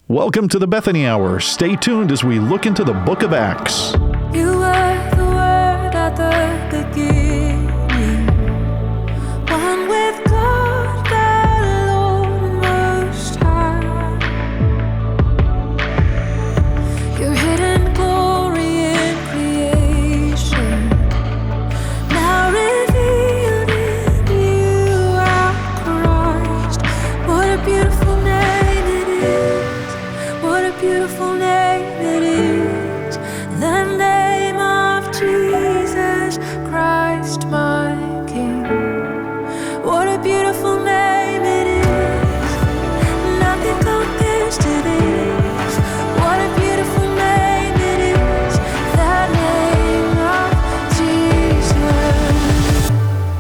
Welcome to the Bethany Hour. Stay tuned as we look into the book of Acts. You were the Word at the beginning, one with God, the Lord Most High. Your hidden glory in creation, now revealed in you, our Christ. What a beautiful name it is! What a beautiful name it is! The name of Jesus Christ, my King. What a beautiful name it is. Nothing compares to this. What a beautiful name it is. The name of Jesus.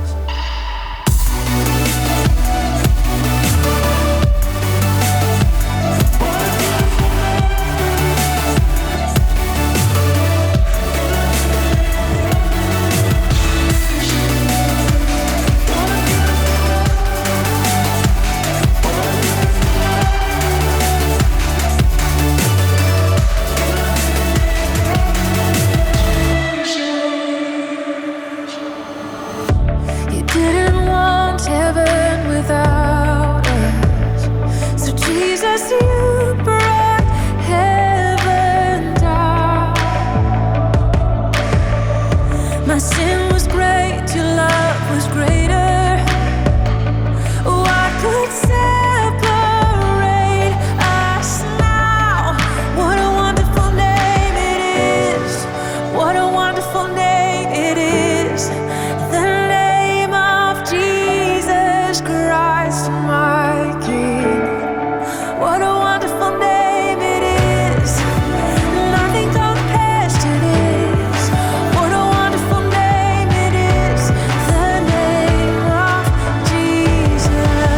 You didn't want heaven without us. So Jesus, you brought heaven down. My sin was great, your love was greater. What could separate us now? What a wonderful name it is. What a wonderful name it is. The name of Jesus Christ, my King. What a wonderful name it is. Nothing compares to this. What a wonderful name it is. The name of Jesus.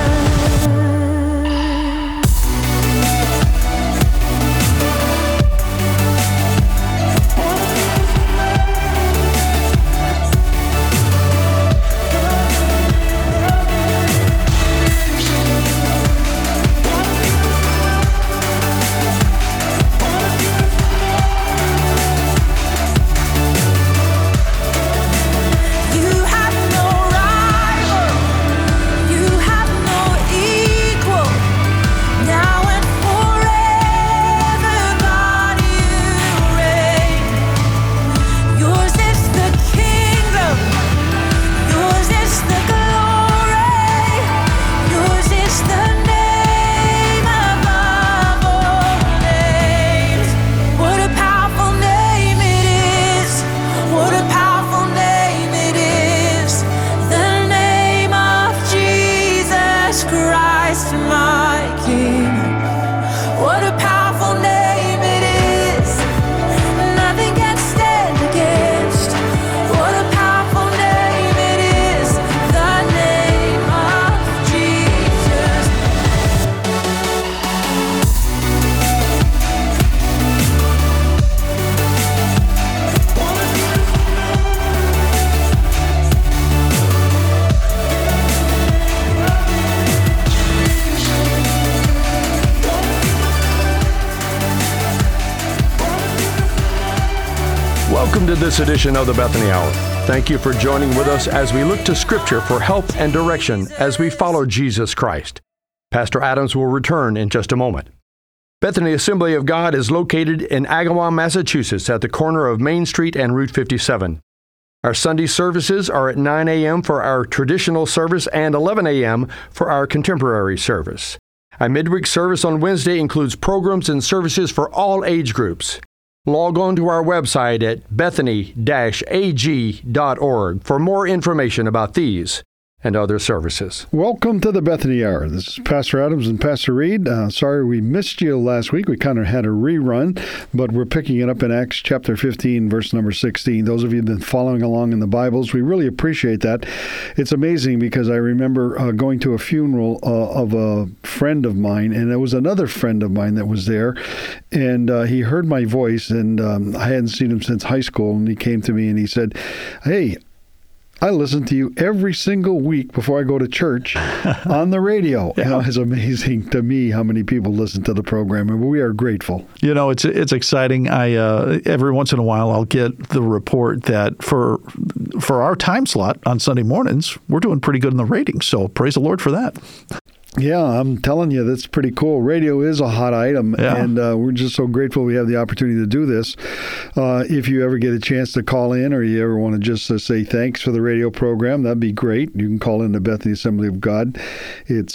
You have no rival. You have no equal. Now and forever, God, you reign. Yours is the kingdom. Yours is the glory. Yours is the name above all names. What a powerful name it is. What a powerful name it is. The name of Jesus Christ, my King. What a powerful name it is. Nothing can stand against. What a powerful name it is. The name of Jesus. Welcome to this edition of the Bethany Hour. Thank you for joining with us as we look to Scripture for help and direction as we follow Jesus Christ. Pastor Adams will return in just a moment. Bethany Assembly of God is located in Agawam, Massachusetts, at the corner of Main Street and Route 57. Our Sunday services are at 9 a.m. for our traditional service and 11 a.m. for our contemporary service. Our midweek service on Wednesday includes programs and services for all age groups. Log on to our website at bethany-ag.org for more information about these and other services. Welcome to the Bethany Hour. This is Pastor Adams and Pastor Reed. Sorry we missed you last week. We kind of had a rerun, but we're picking it up in Acts chapter 15, verse number 16. Those of you who have been following along in the Bibles, we really appreciate that. It's amazing because I remember going to a funeral of a friend of mine, and there was another friend of mine that was there, and he heard my voice, and I hadn't seen him since high school, and he came to me and he said, "Hey, I listen to you every single week before I go to church on the radio. Yeah. You know, it's amazing to me how many people listen to the program, and we are grateful. You know, it's exciting. I every once in a while I'll get the report that for our time slot on Sunday mornings, we're doing pretty good in the ratings. So praise the Lord for that. Yeah, I'm telling you, that's pretty cool. Radio is a hot item, and we're just so grateful we have the opportunity to do this. If you ever get a chance to call in, or you ever want to just say thanks for the radio program, that'd be great. You can call in to Bethany Assembly of God. It's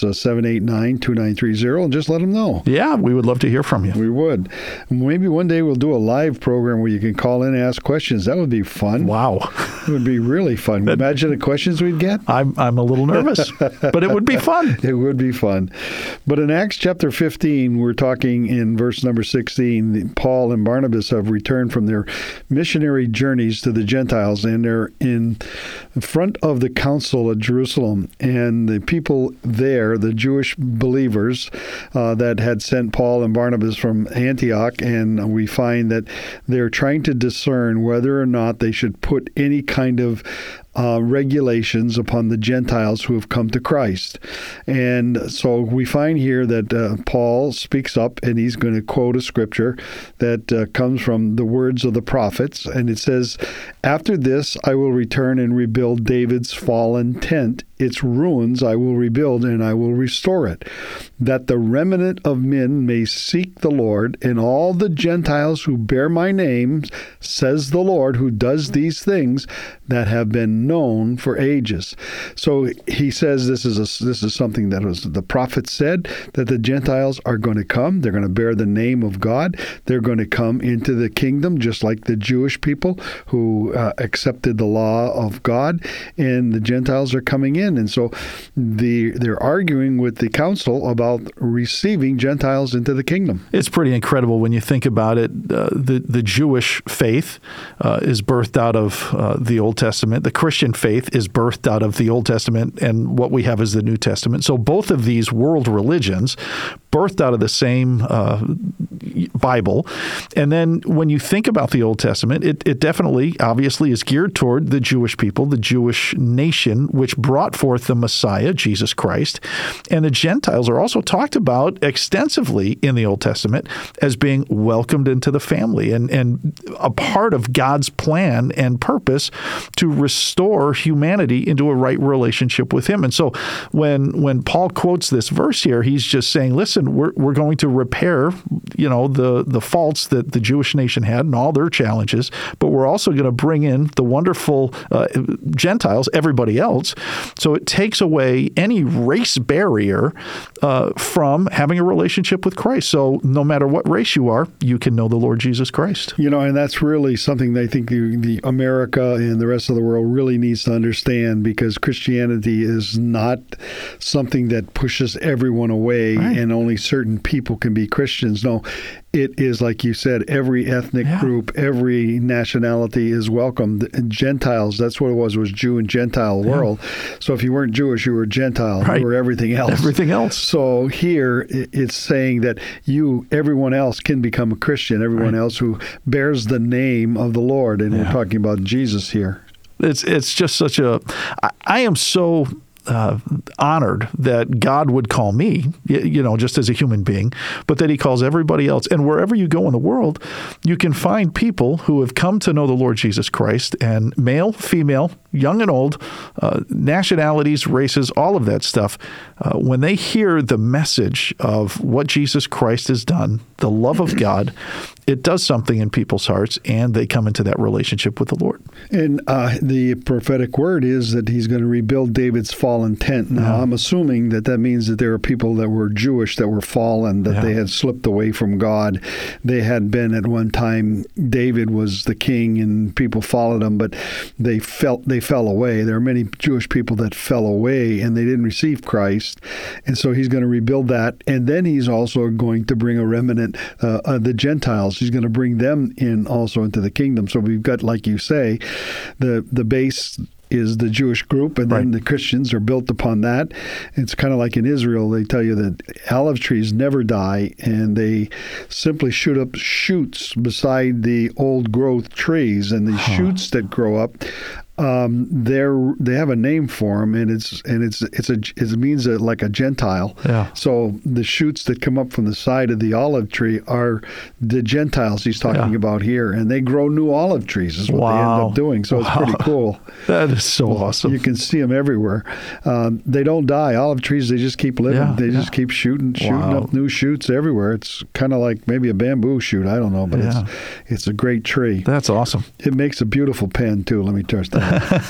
789-2930, and just let them know. Yeah, we would love to hear from you. We would. Maybe one day we'll do a live program where you can call in and ask questions. That would be fun. Wow. It would be really fun. Imagine the questions we'd get. I'm a little nervous, but it would be fun. It would be fun. But in Acts chapter 15, we're talking in verse number 16, Paul and Barnabas have returned from their missionary journeys to the Gentiles, and they're in front of the council at Jerusalem. And the people there, the Jewish believers that had sent Paul and Barnabas from Antioch, and we find that they're trying to discern whether or not they should put any kind of regulations upon the Gentiles who have come to Christ. And so we find here that Paul speaks up, and he's going to quote a scripture that comes from the words of the prophets. And it says, "After this I will return and rebuild David's fallen tent. Its ruins I will rebuild, and I will restore it, that the remnant of men may seek the Lord, and all the Gentiles who bear my name, says the Lord, who does these things that have been known for ages." So he says this is something that was the prophet said, that the Gentiles are going to come. They're going to bear the name of God. They're going to come into the kingdom, just like the Jewish people who accepted the law of God, and the Gentiles are coming in. And so they're arguing with the council about receiving Gentiles into the kingdom. It's pretty incredible when you think about it. The Jewish faith is birthed out of the Old Testament. The Christian faith is birthed out of the Old Testament, and what we have is the New Testament. So both of these world religions birthed out of the same Bible. And then when you think about the Old Testament, it definitely, obviously, is geared toward the Jewish people, the Jewish nation, which brought forth the Messiah, Jesus Christ. And the Gentiles are also talked about extensively in the Old Testament as being welcomed into the family and a part of God's plan and purpose to restore humanity into a right relationship with Him. And so when Paul quotes this verse here, he's just saying, listen, we're going to repair, the faults that the Jewish nation had and all their challenges, but we're also going to bring in the wonderful Gentiles, everybody else. So it takes away any race barrier from having a relationship with Christ. So no matter what race you are, you can know the Lord Jesus Christ. And that's really something I think the America and the rest of the world really needs to understand, because Christianity is not something that pushes everyone away, right, and only certain people can be Christians. No, it is, like you said, every ethnic group, every nationality is welcomed. Gentiles, that's what it was Jew and Gentile world. So if you weren't Jewish, you were Gentile. Right. You were everything else. Everything else. So here it's saying that everyone else can become a Christian, everyone else who bears the name of the Lord. And we're talking about Jesus here. It's just such I am so honored that God would call me, just as a human being, but that He calls everybody else. And wherever you go in the world, you can find people who have come to know the Lord Jesus Christ, and male, female, young and old, nationalities, races, all of that stuff. When they hear the message of what Jesus Christ has done, the love of God, it does something in people's hearts, and they come into that relationship with the Lord. And the prophetic word is that He's going to rebuild David's fallen tent. Now, I'm assuming that means that there are people that were Jewish that were fallen, that they had slipped away from God. They had been at one time, David was the king, and people followed him, but they fell away. There are many Jewish people that fell away, and they didn't receive Christ. And so He's going to rebuild that. And then He's also going to bring a remnant, the Gentiles. He's going to bring them in also into the kingdom. So we've got, like you say, the base is the Jewish group, and then the Christians are built upon that. It's kind of like in Israel, they tell you that olive trees never die, and they simply shoot up shoots beside the old growth trees, and the shoots that grow up they have a name for them, and it means like a Gentile. Yeah. So the shoots that come up from the side of the olive tree are the Gentiles he's talking about here, and they grow new olive trees is what they end up doing. So it's pretty cool. That is so awesome. You can see them everywhere. They don't die. Olive trees, they just keep living. Yeah, they just keep shooting up new shoots everywhere. It's kind of like maybe a bamboo shoot. I don't know, but it's a great tree. That's awesome. It makes a beautiful pen, too. Let me tell you.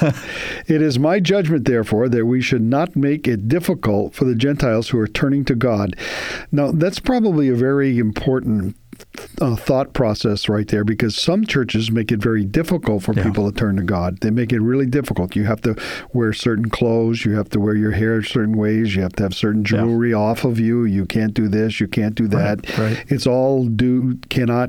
It is my judgment, therefore, that we should not make it difficult for the Gentiles who are turning to God. Now, that's probably a very important thought process right there, because some churches make it very difficult for people to turn to God. They make it really difficult. You have to wear certain clothes. You have to wear your hair certain ways. You have to have certain jewelry off of you. You can't do this. You can't do that. Right. It's all cannot.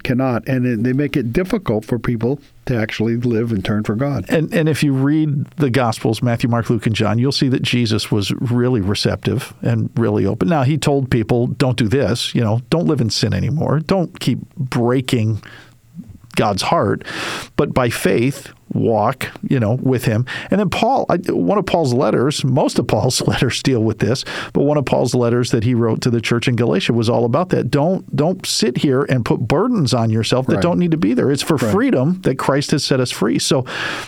And they make it difficult for people to actually live and turn for God. And if you read the Gospels, Matthew, Mark, Luke, and John, you'll see that Jesus was really receptive and really open. Now, he told people, don't do this, don't live in sin anymore. Don't keep breaking God's heart. But by faith, walk, with him. And then Paul, one of Paul's letters, most of Paul's letters deal with this, but one of Paul's letters that he wrote to the church in Galatia was all about that. Don't sit here and put burdens on yourself that don't need to be there. It's for freedom that Christ has set us free. So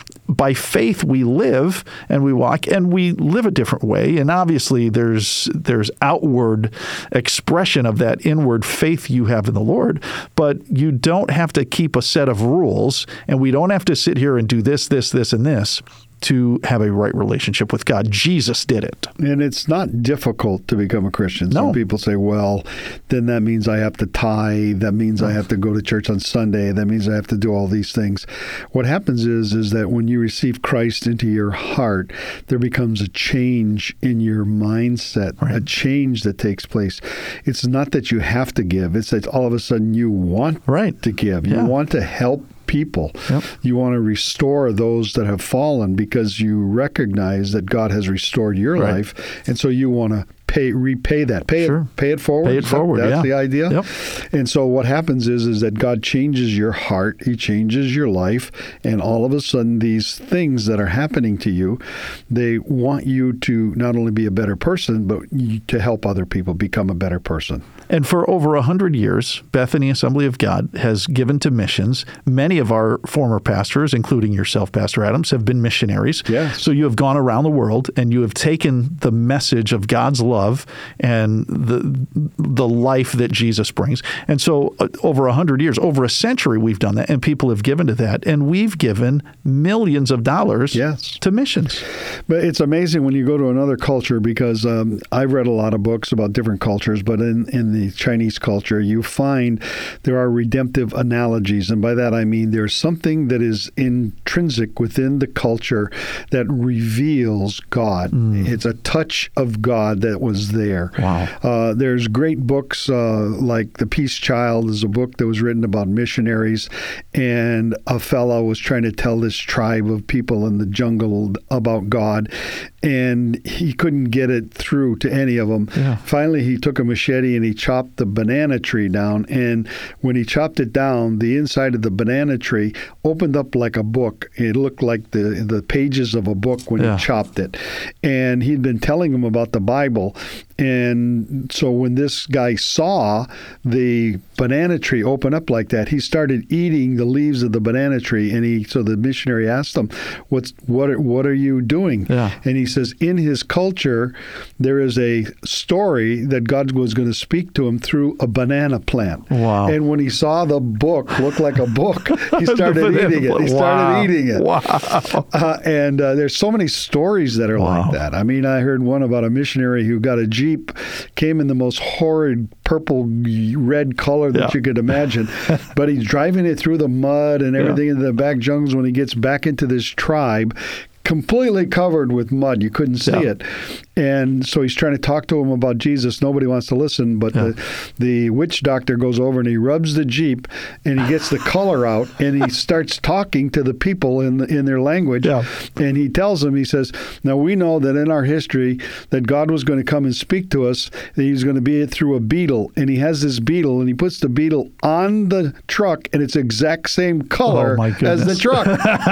by faith we live and we walk and we live a different way. And obviously there's outward expression of that inward faith you have in the Lord, but you don't have to keep a set of rules, and we don't have to sit here and do this, and this to have a right relationship with God. Jesus did it. And it's not difficult to become a Christian. Some people say, well, then that means I have to tithe. That means I have to go to church on Sunday. That means I have to do all these things. What happens is that when you receive Christ into your heart, there becomes a change in your mindset, a change that takes place. It's not that you have to give. It's that all of a sudden you want to give. You want to help people. You want to restore those that have fallen because you recognize that God has restored your life, and so you want to repay that. Pay it forward. Pay it forward. That's the idea. And so what happens is that God changes your heart. He changes your life. And all of a sudden, these things that are happening to you, they want you to not only be a better person, but to help other people become a better person. And for over 100 years, Bethany Assembly of God has given to missions. Many of our former pastors, including yourself, Pastor Adams, have been missionaries. Yes. So you have gone around the world and you have taken the message of God's love and the life that Jesus brings. And so over 100 years, over a century, we've done that, and people have given to that. And we've given millions of dollars to missions. But it's amazing when you go to another culture, because I've read a lot of books about different cultures, but in the Chinese culture, you find there are redemptive analogies. And by that I mean there's something that is intrinsic within the culture that reveals God. It's a touch of God that was there. Wow. There's great books like The Peace Child is a book that was written about missionaries, and a fellow was trying to tell this tribe of people in the jungle about God, and he couldn't get it through to any of them. Finally, he took a machete and he chopped the banana tree down, and when he chopped it down, the inside of the banana tree opened up like a book. It looked like the pages of a book when he chopped it. And he'd been telling them about the Bible. And so when this guy saw the banana tree open up like that, he started eating the leaves of the banana tree. And so the missionary asked him, what are you doing? And he says, in his culture, there is a story that God was going to speak to him through a banana plant. Wow. And when he saw the book look like a book, he started eating it. He started eating it. Wow. And there's so many stories that are like that. I mean, I heard one about a missionary who got a Jeep, came in the most horrid purple red color that you could imagine, but he's driving it through the mud and everything in the back jungles. When he gets back into this tribe, completely covered with mud. You couldn't see it. And so he's trying to talk to him about Jesus. Nobody wants to listen, but the witch doctor goes over and he rubs the Jeep and he gets the color out and he starts talking to the people in their language. Yeah. And he tells them, he says, now we know that in our history that God was going to come and speak to us, that he's going to be through a beetle. And he has this beetle and he puts the beetle on the truck and it's the exact same color as the truck.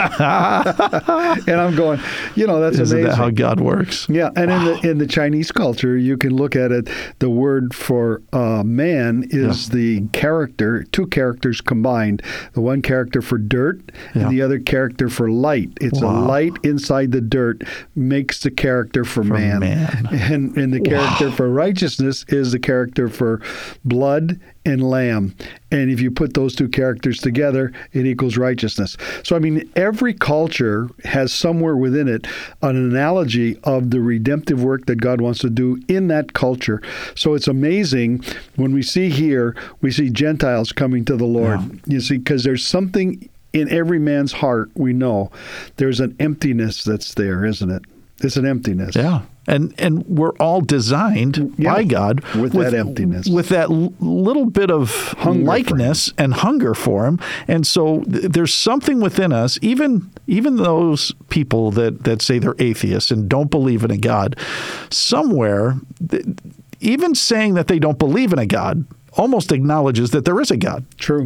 And I'm going, that's Isn't amazing. that how God works? Yeah, and in the Chinese culture, you can look at it. The word for man is the character, two characters combined. The one character for dirt and the other character for light. It's a light inside the dirt makes the character for man. And the character for righteousness is the character for blood and lamb. And if you put those two characters together, it equals righteousness. So, every culture has somewhere within it an analogy of the redemptive work that God wants to do in that culture. So it's amazing when we see Gentiles coming to the Lord. You see, because there's something in every man's heart, we know. There's an emptiness that's there, isn't it? It's an emptiness. Yeah. And we're all designed by God with that emptiness, with that little bit of likeness and hunger for Him. And so there's something within us, even those people that say they're atheists and don't believe in a God, somewhere, even saying that they don't believe in a God almost acknowledges that there is a God. True.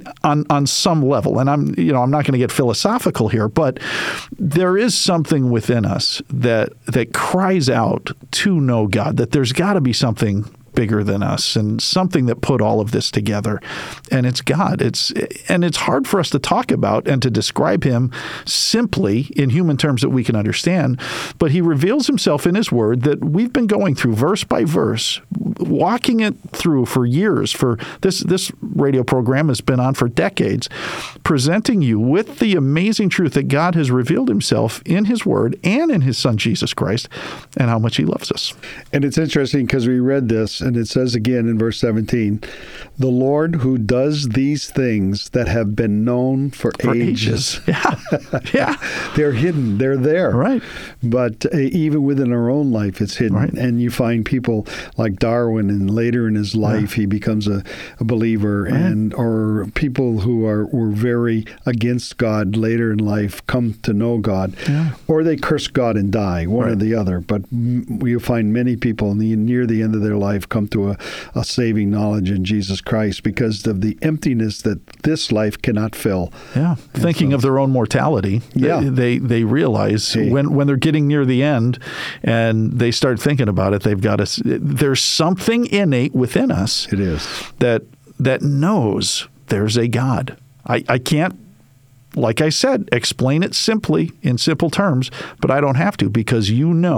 On some level. And I'm not going to get philosophical here, but there is something within us that cries out to know God, that there's got to be something bigger than us and something that put all of this together. And it's God. It's hard for us to talk about and to describe Him simply in human terms that we can understand. But He reveals Himself in His Word that we've been going through verse by verse, walking it through for years. For this radio program has been on for decades, presenting you with the amazing truth that God has revealed Himself in His Word and in His Son, Jesus Christ, and how much He loves us. And it's interesting because we read this, and it says again in verse 17, the Lord who does these things that have been known for ages. Yeah. They're hidden. They're there. Right. But even within our own life, it's hidden. Right. And you find people like Darwin, and later in his life, he becomes a believer. Right. Or people who were very against God later in life come to know God. Yeah. Or they curse God and die, one or the other. But you find many people near the end of their life come to a saving knowledge in Jesus Christ because of the emptiness that this life cannot fill. Yeah. Thinking of their own mortality, they realize when they're getting near the end and they start thinking about it, there's something innate within us. It is. That knows there's a God. I can't, like I said, explain it simply in simple terms, but I don't have to because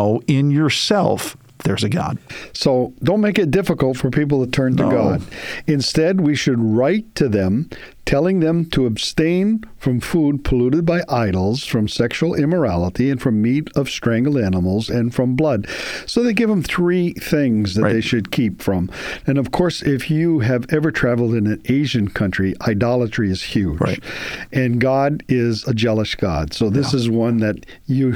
in yourself there's a God. So don't make it difficult for people to turn to God. Instead, we should write to them, telling them to abstain from food polluted by idols, from sexual immorality, and from meat of strangled animals, and from blood. So they give them three things that they should keep from. And of course, if you have ever traveled in an Asian country, idolatry is huge. Right. And God is a jealous God. So this is one that you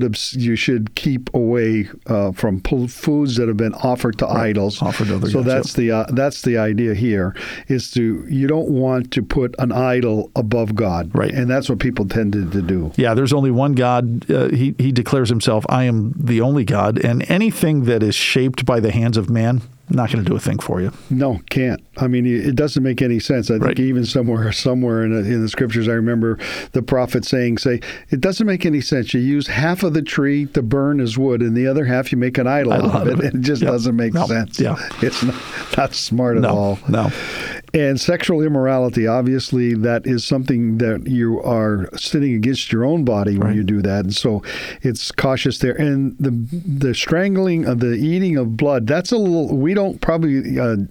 should keep away from foods that have been offered to idols. Offered to other gods. That's the idea here, is you don't want to put an idol above God. Right. And that's what people tended to do. Yeah, there's only one God. He declares Himself, I am the only God. And anything that is shaped by the hands of man, not going to do a thing for you. No, can't. It doesn't make any sense. I think even somewhere in the scriptures, I remember the prophet saying, it doesn't make any sense. You use half of the tree to burn as wood, and the other half you make an idol out of it. It just doesn't make sense. Yeah. It's not smart at all. No. And sexual immorality, obviously, that is something that you are sinning against your own body when you do that. And so it's cautious there. And the strangling of the eating of blood, that's a little, we don't probably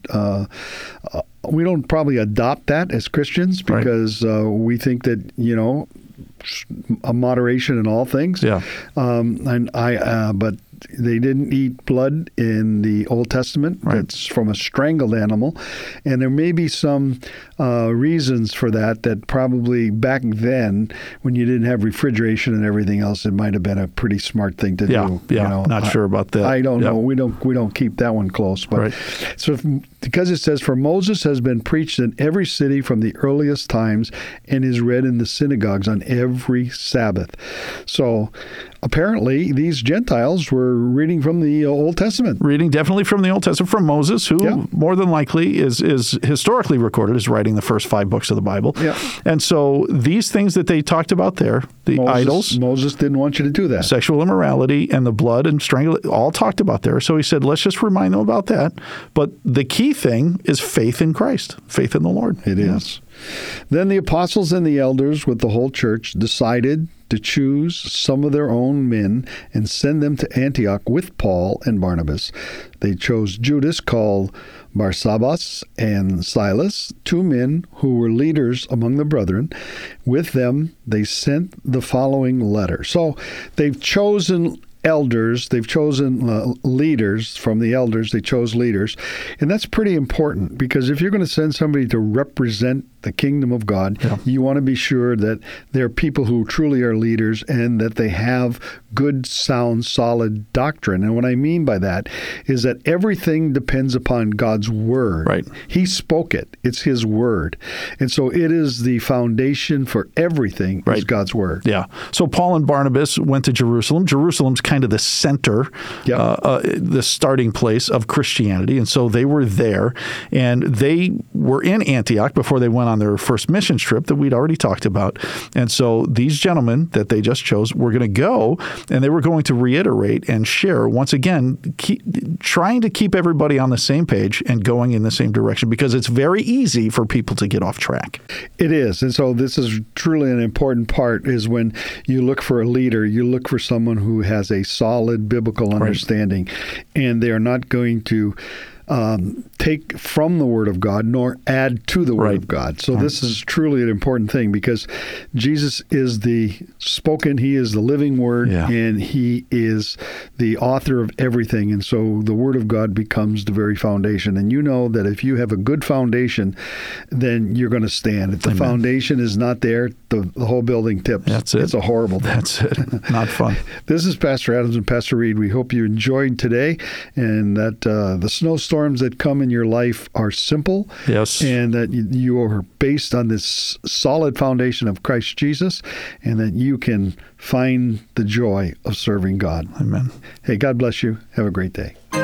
adopt that as Christians because we think that, a moderation in all things. Yeah. But they didn't eat blood in the Old Testament. Right. That's from a strangled animal. And there may be some reasons for that probably back then, when you didn't have refrigeration and everything else, it might have been a pretty smart thing to do. Not sure about that. I don't know. We don't keep that one close. But so because it says, "For Moses has been preached in every city from the earliest times and is read in the synagogues on every Sabbath." So apparently these Gentiles were reading from the Old Testament. Reading definitely from the Old Testament, from Moses, who more than likely is historically recorded as writing the first 5 books of the Bible. Yeah. And so these things that they talked about there, the idols, Moses didn't want you to do that. sexual immorality, and the blood and strangling, all talked about there. So he said, let's just remind them about that. But the key thing is faith in Christ, faith in the Lord. It is. Then the apostles and the elders with the whole church decided to choose some of their own men and send them to Antioch with Paul and Barnabas. They chose Judas, called Barsabbas, and Silas, 2 men who were leaders among the brethren. With them, they sent the following letter. So they've chosen elders, they've chosen leaders from the elders, they chose leaders. And that's pretty important, because if you're going to send somebody to represent the kingdom of God, you want to be sure that they're people who truly are leaders and that they have good, sound, solid doctrine. And what I mean by that is that everything depends upon God's word. Right. He spoke it. It's his word. And so it is the foundation for everything is God's word. Yeah. So Paul and Barnabas went to Jerusalem. Jerusalem's kind of the center, the starting place of Christianity. And so they were there, and they were in Antioch before they went on their first missions trip that we'd already talked about. And so these gentlemen that they just chose were going to go, and they were going to reiterate and share, once again, trying to keep everybody on the same page and going in the same direction, because it's very easy for people to get off track. It is. And so this is truly an important part, is when you look for a leader, you look for someone who has a solid biblical understanding, and they are not going to take from the Word of God nor add to the Word of God. So this is truly an important thing, because Jesus is the spoken, he is the living Word, and he is the author of everything. And so the Word of God becomes the very foundation. And you know that if you have a good foundation, then you're going to stand. If the foundation is not there, the whole building tips. That's it. It's a horrible thing. That's it. Not fun. This is Pastor Adams and Pastor Reed. We hope you enjoyed today, and that the snowstorms that come in your life are simple. Yes. And that you are based on this solid foundation of Christ Jesus, and that you can find the joy of serving God. Amen. Hey, God bless you. Have a great day.